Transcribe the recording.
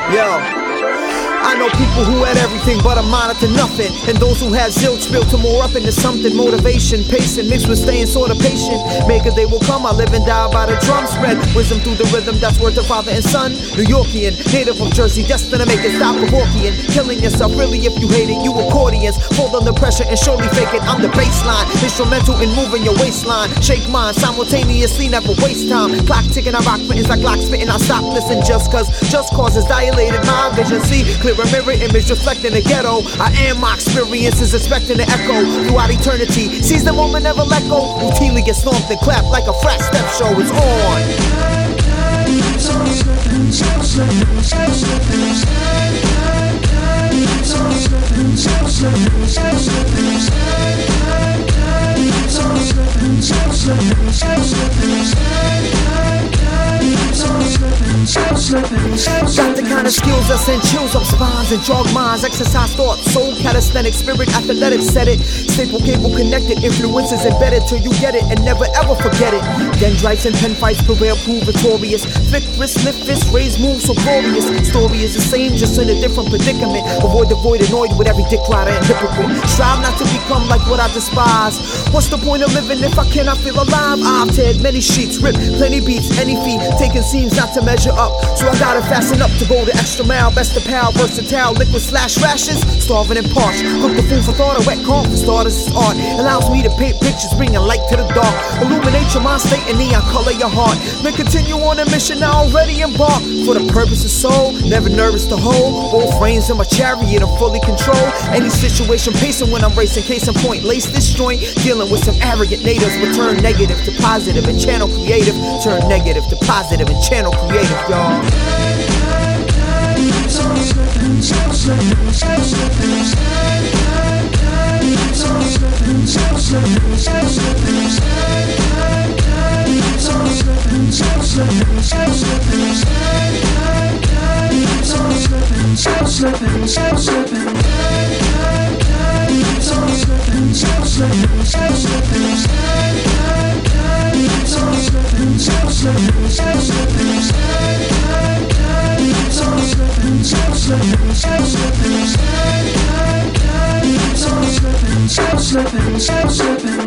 Yo. I know people who had everything but amounted to nothing, and those who had zilch built to more up into something. Motivation, pacing, mixed with staying sort of patient. Make a day will come, I live and die by the drum. Spread wisdom through the rhythm, that's worth of father and son. New Yorkian, native of Jersey, destined to make it stop Milwaukeean. Killing yourself, really, if you hate it, you accordions. Fold under pressure and surely fake it, I'm the baseline. Instrumental in moving your waistline. Shake mine, simultaneously, never waste time. Clock ticking, I rock buttons like lock spitting. I stop listening just causes dilated my vision. See, clear a mirror image reflecting the ghetto. I am my experiences, expecting to echo throughout eternity. Seize the moment, never let go. Routinely get stomped and clapped like a frat step show. It's on. Got the kind of skills that send chills up spines and jog minds. Exercise thought, soul, calisthenic, spirit, athletic, said it. Staple cable connected, influences embedded till you get it and never ever forget it. Dendrites and pen fights prevail, prove victorious. Flick wrist, lift fist, raise moves so glorious. Story is the same, just in a different predicament. Avoid the void, annoyed with every dick rider and hypocrite. Strive not to become like what I despise. What's the point of living if I cannot feel alive? I've teared many sheets, ripped plenty beats, any feet, taking seams not to measure up. So I gotta fasten up to go the extra mile. Best of pal, versatile, liquid slash rashes. Starving and parched, cook the food for thought. A wet corn for starters is art. Allows me to paint pictures, bringing light to the dark. Illuminate your mind state and neon color your heart. Then continue on a mission now already embarked. For the purpose of soul, never nervous to hold. Both reins in my chariot, I'm fully controlled. Any situation pacing when I'm racing, case in point. Lace this joint, dealing with some arrogant natives. Will turn negative to positive and channel creative. Turn negative to positive and channel creative, y'all.